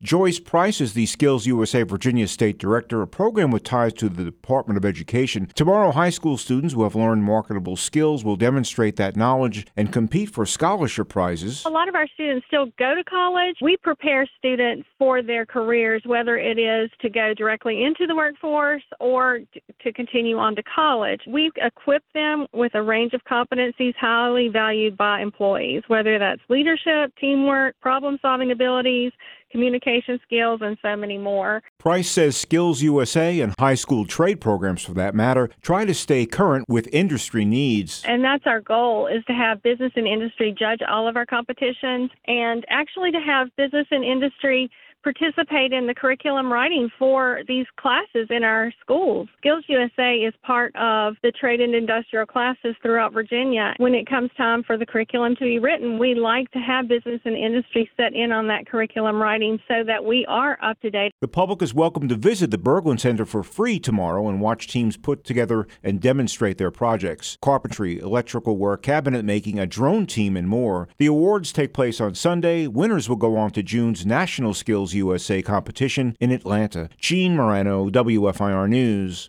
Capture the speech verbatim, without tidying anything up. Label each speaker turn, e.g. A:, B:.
A: Joyce Price is the Skills U S A Virginia State Director, a program with ties to the Department of Education. Tomorrow, high school students who have learned marketable skills will demonstrate that knowledge and compete for scholarship prizes.
B: A lot of our students still go to college. We prepare students for their careers, whether it is to go directly into the workforce or to continue on to college. We equip them with a range of competencies highly valued by employees, whether that's leadership, teamwork, problem-solving abilities, communication skills, and so many more.
A: Price says Skills U S A and high school trade programs, for that matter, try to stay current with industry needs.
B: And that's our goal, is to have business and industry judge all of our competitions and actually to have business and industry participate in the curriculum writing for these classes in our schools. Skills U S A is part of the trade and industrial classes throughout Virginia. When it comes time for the curriculum to be written, we like to have business and industry set in on that curriculum writing so that we are up to date.
A: The public is welcome to visit the Berglund Center for free tomorrow and watch teams put together and demonstrate their projects. Carpentry, electrical work, cabinet making, a drone team, and more. The awards take place on Sunday. Winners will go on to June's National Skills U S A competition in Atlanta. Gene Morano, W F I R News.